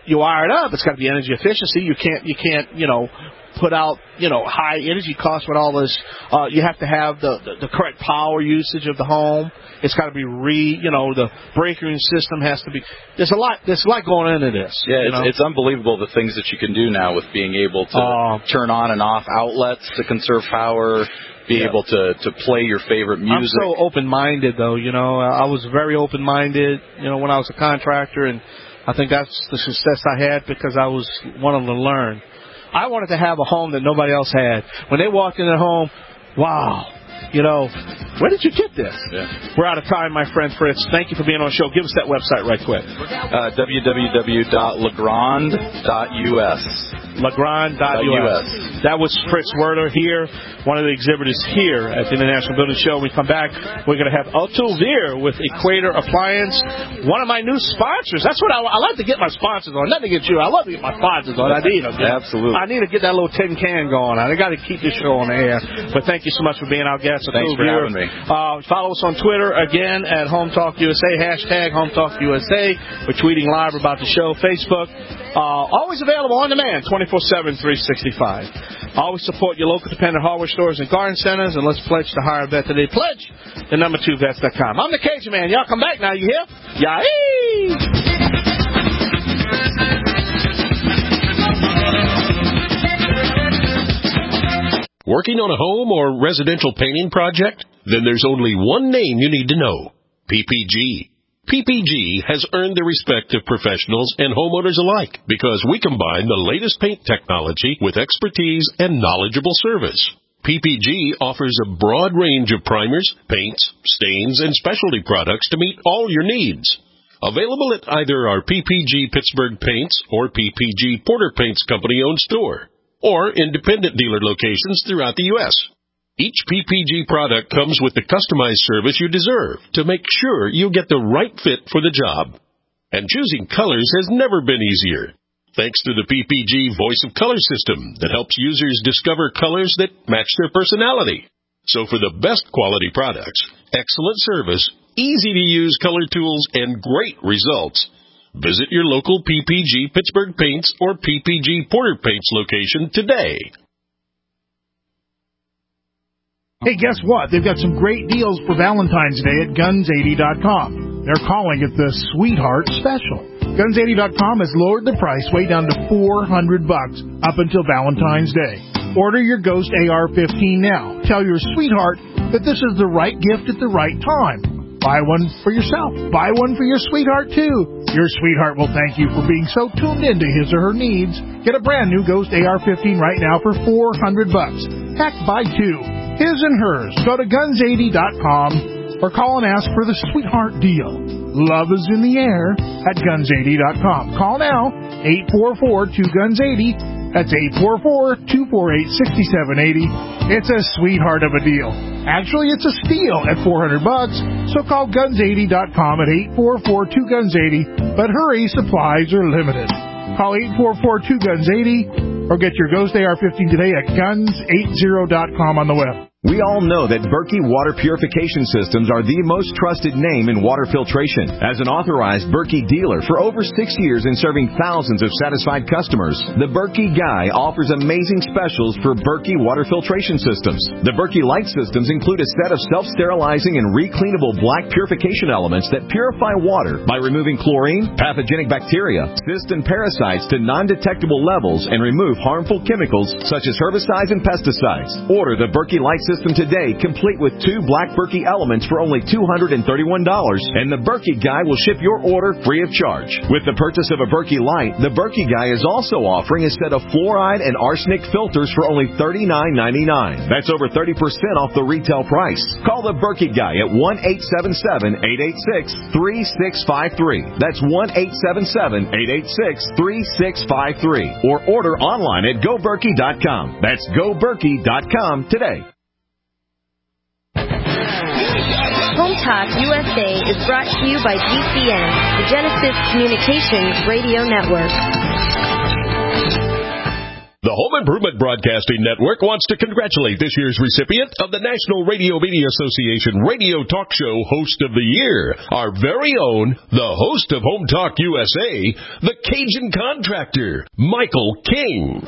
you wire it up, it's got to be energy efficiency. You can't, you can't, you know, put out, you know, high energy costs with all this. Uh, you have to have the, the, the correct power usage of the home. It's got to be re, you know, the breaking system has to be. There's a lot. There's a lot going into this. Yeah, you it's, know? it's unbelievable the things that you can do now with being able to uh, turn on and off outlets to conserve power. Be yeah. able to, to play your favorite music. I'm so open-minded, though. You know, I was very open-minded. You know, when I was a contractor, and I think that's the success I had because I was wanting to learn. I wanted to have a home that nobody else had. When they walked in their home, wow. You know, where did you get this? Yeah. We're out of time, my friend Fritz. Thank you for being on the show. Give us that website right quick. Uh, w w w dot legrand dot u s legrand dot u s That was Fritz Werler here, one of the exhibitors here at the International Building Show. When we come back, we're going to have Otto Veer with Equator Appliance, one of my new sponsors. That's what I, I like to get my sponsors on. Nothing against you. I love to get my sponsors on. I need them. Absolutely. I need to get that little tin can going. I got to keep this show on the air. But thank you so much for being our guest. Thanks for Veer. having me. Uh, follow us on Twitter, again, at Home Talk U S A, hashtag Home Talk U S A. We're tweeting live about the show. Facebook, uh, always available on demand, twenty-four seven, three sixty-five. Always support your local dependent hardware stores and garden centers, and let's pledge to hire a vet today. Pledge the number two vets dot com. I'm the Cajun Man. Y'all come back now. You hear? Yahee! Working on a home or residential painting project? Then there's only one name you need to know. P P G. P P G has earned the respect of professionals and homeowners alike because we combine the latest paint technology with expertise and knowledgeable service. P P G offers a broad range of primers, paints, stains, and specialty products to meet all your needs. Available at either our P P G Pittsburgh Paints or P P G Porter Paints Company-owned store, or independent dealer locations throughout the U S Each P P G product comes with the customized service you deserve to make sure you get the right fit for the job. And choosing colors has never been easier, thanks to the P P G Voice of Color system that helps users discover colors that match their personality. So for the best quality products, excellent service, easy-to-use color tools, and great results, visit your local P P G Pittsburgh Paints or P P G Porter Paints location today. Hey, guess what? They've got some great deals for Valentine's Day at guns eighty dot com. They're calling it the Sweetheart Special. guns eighty dot com has lowered the price way down to four hundred bucks up until Valentine's Day. Order your Ghost A R fifteen now. Tell your sweetheart that this is the right gift at the right time. Buy one for yourself. Buy one for your sweetheart, too. Your sweetheart will thank you for being so tuned into his or her needs. Get a brand new Ghost A R fifteen right now for four hundred bucks. Heck, buy two. His and hers. Go to guns eighty dot com or call and ask for the sweetheart deal. Love is in the air at guns eighty dot com. Call now, eight four four, two guns eighty. That's eight four four, two four eight, six seven eight zero. It's a sweetheart of a deal. Actually, it's a steal at four hundred bucks. So call guns eighty dot com at eight four four, two guns eighty. But hurry, supplies are limited. Call eight four four, two guns eighty or get your Ghost A R fifteen today at guns eighty dot com on the web. We all know that Berkey Water Purification Systems are the most trusted name in water filtration. As an authorized Berkey dealer for over six years and serving thousands of satisfied customers, the Berkey Guy offers amazing specials for Berkey Water Filtration Systems. The Berkey Light Systems include a set of self-sterilizing and recleanable black purification elements that purify water by removing chlorine, pathogenic bacteria, cysts, and parasites to non-detectable levels and remove harmful chemicals such as herbicides and pesticides. Order the Berkey Light System today, complete with two black Berkey elements for only two hundred thirty-one dollars, and the Berkey Guy will ship your order free of charge. With the purchase of a Berkey Light, the Berkey Guy is also offering a set of fluoride and arsenic filters for only thirty-nine ninety-nine. That's over thirty percent off the retail price. Call the Berkey Guy at one eight seven seven, eight eight six, three six five three. That's one eight seven seven, eight eight six, three six five three. Or order online at go berkey dot com. That's go berkey dot com today. Home Talk U S A is brought to you by G C N, the Genesis Communications Radio Network. The Home Improvement Broadcasting Network wants to congratulate this year's recipient of the National Radio Media Association Radio Talk Show Host of the Year, our very own, the host of Home Talk U S A, the Cajun Contractor, Michael King.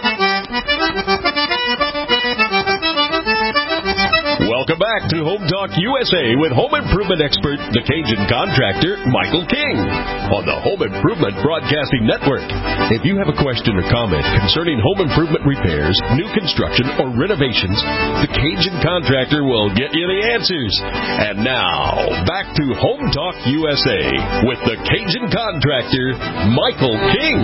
Welcome back to Home Talk U S A with home improvement expert, the Cajun Contractor, Michael King, on the Home Improvement Broadcasting Network. If you have a question or comment concerning home improvement repairs, new construction, or renovations, the Cajun Contractor will get you the answers. And now, back to Home Talk U S A with the Cajun Contractor, Michael King.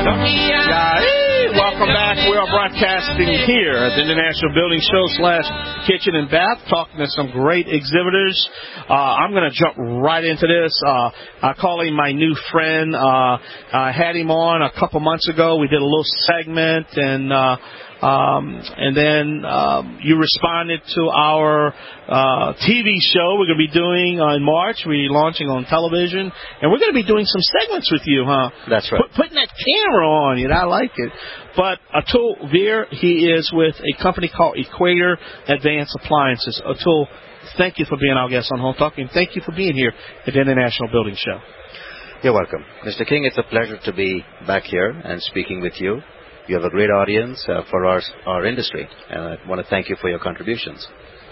Welcome back. We are broadcasting here at the International Building Show slash Kitchen and Bath, talking to some great exhibitors. Uh, I'm going to jump right into this. Uh, I call him my new friend. Uh, I had him on a couple months ago. We did a little segment, and uh, um, and then um, you responded to our uh, T V show we're going to be doing uh, in March. We're launching on television, and we're going to be doing some segments with you, huh? That's right. Put, putting that camera on you. I like it. But Atul Veer, he is with a company called Equator Advanced Appliances. Atul, thank you for being our guest on Home Talk, and thank you for being here at the International Building Show. You're welcome. Mister King, it's a pleasure to be back here and speaking with you. You have a great audience uh, for our, our industry, and I want to thank you for your contributions.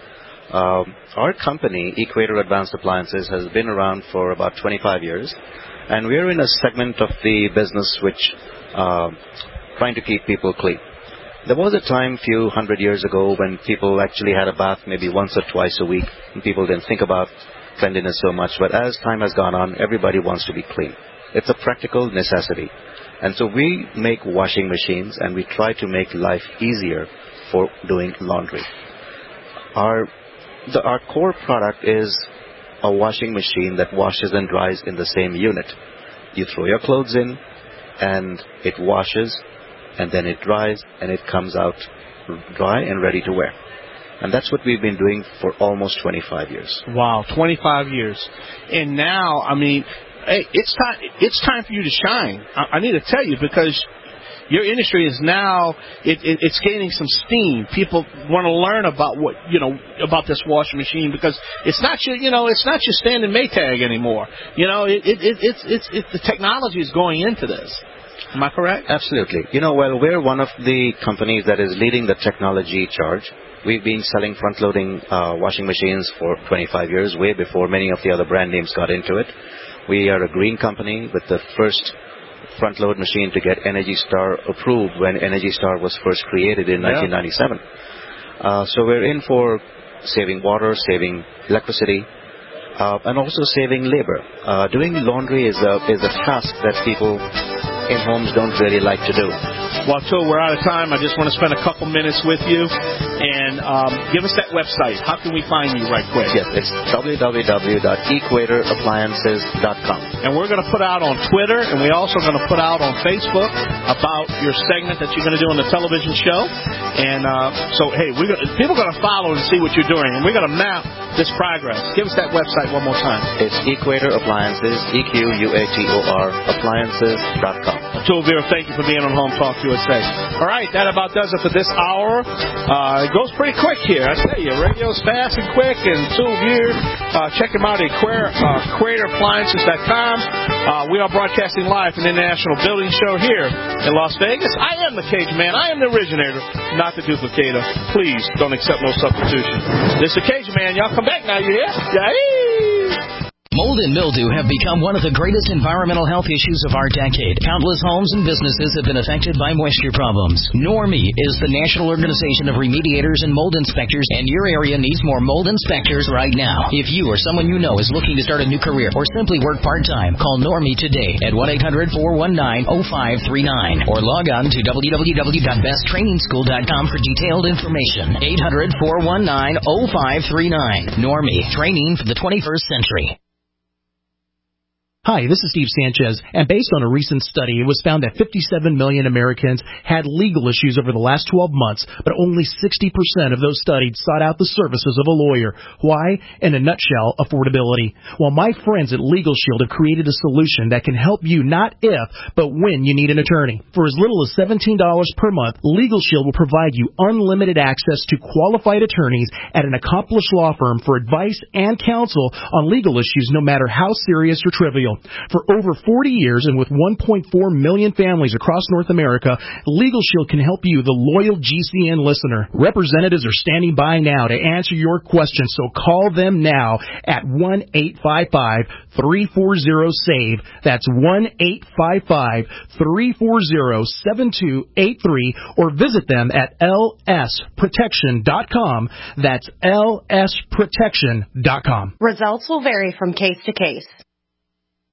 Um, our company, Equator Advanced Appliances, has been around for about twenty-five years, and we're in a segment of the business which uh, trying to keep people clean. There was a time a few hundred years ago when people actually had a bath maybe once or twice a week, and people didn't think about cleanliness so much. But as time has gone on, everybody wants to be clean. It's a practical necessity. And so we make washing machines, and we try to make life easier for doing laundry. Our, the, our core product is a washing machine that washes and dries in the same unit. You throw your clothes in, and it washes, and then it dries, and it comes out dry and ready to wear. And that's what we've been doing for almost twenty-five years. Wow, twenty-five years. And now, I mean, hey, it's time, it's time for you to shine. I, I need to tell you, because your industry is now, it, it, it's gaining some steam. People want to learn about what, you know, about this washing machine, because it's not your, you know, it's not your standard Maytag anymore. You know, it, it, it, it's, it's, it, the technology is going into this. Am I correct? Absolutely. You know, well, we're one of the companies that is leading the technology charge. We've been selling front-loading uh, washing machines for twenty-five years, way before many of the other brand names got into it. We are a green company with the first front-load machine to get Energy Star approved when Energy Star was first created in yeah. nineteen ninety-seven. Uh, so we're in for saving water, saving electricity, uh, and also saving labor. Uh, doing laundry is a, is a task that people in homes don't really like to do. Well, Atul, we're out of time. I just want to spend a couple minutes with you. And um, give us that website. How can we find you right quick? Yes, it's w w w dot equator appliances dot com. And we're going to put out on Twitter, and we're also going to put out on Facebook about your segment that you're going to do on the television show. And uh, so, hey, we're gonna, people are going to follow and see what you're doing. And we're going to map this progress. Give us that website one more time. It's Equator Appliances, E Q U A T O R, appliances dot com. Atul Veer, thank you for being on Home Talk U S A. All right, that about does it for this hour. Uh, it goes pretty quick here. I tell you, radio's fast and quick. And Atul Veer, uh, check him out at equator appliances dot com. Uh, we are broadcasting live from the International Building Show here in Las Vegas. I am the Cajun Man. I am the originator, not the duplicator. Please don't accept no substitution. This is the Cajun Man. Y'all come back now. You hear? Yeah. Mold and mildew have become one of the greatest environmental health issues of our decade. Countless homes and businesses have been affected by moisture problems. Normie is the national organization of remediators and mold inspectors, and your area needs more mold inspectors right now. If you or someone you know is looking to start a new career or simply work part-time, call Normie today at one eight hundred four one nine oh five three nine or log on to w w w dot best training school dot com for detailed information. eight hundred four one nine oh five three nine. Normie, training for the twenty-first century. Hi, this is Steve Sanchez, and based on a recent study, it was found that fifty-seven million Americans had legal issues over the last twelve months, but only sixty percent of those studied sought out the services of a lawyer. Why? In a nutshell, affordability. Well, my friends at Legal Shield have created a solution that can help you not if, but when you need an attorney. For as little as seventeen dollars per month, Legal Shield will provide you unlimited access to qualified attorneys at an accomplished law firm for advice and counsel on legal issues, no matter how serious or trivial. For over forty years and with one point four million families across North America, Legal Shield can help you, the loyal G C N listener. Representatives are standing by now to answer your questions, so call them now at one eight five five, three four zero, SAVE. That's one eight five five, three four zero, seven two eight three, or visit them at L S protection dot com. That's L S protection dot com. Results will vary from case to case.